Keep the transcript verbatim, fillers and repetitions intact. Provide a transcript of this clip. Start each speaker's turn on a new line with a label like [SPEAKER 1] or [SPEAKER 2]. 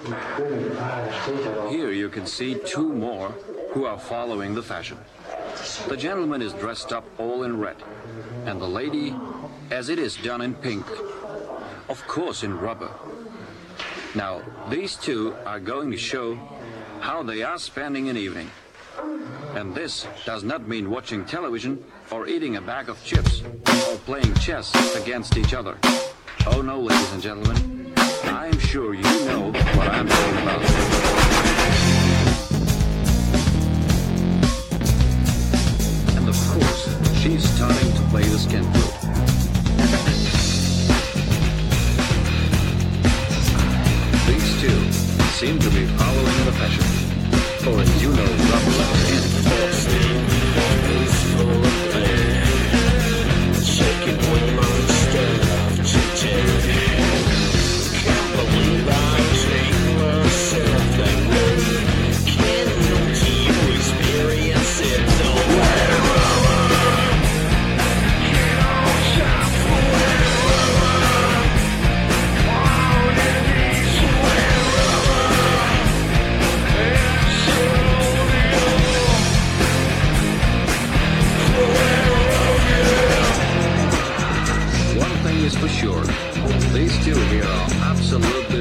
[SPEAKER 1] Here you can see two more who are following the fashion. The gentleman is dressed up all in red, and the lady, as it is done in pink, of course in rubber. Now, these two are going to show how they are spending an evening. And this does not mean watching television or eating a bag of chips or playing chess against each other. Oh no, ladies and gentlemen, I'm sure you know what I'm talking about. And of course, she's starting to play the skin flute. These two seem to be following the fashion. Or as you know, rubber leather in. Shaking with monster of chicken. Can't believe I take myself that way. Can't you experience it? Don't let is for sure. These two here are absolute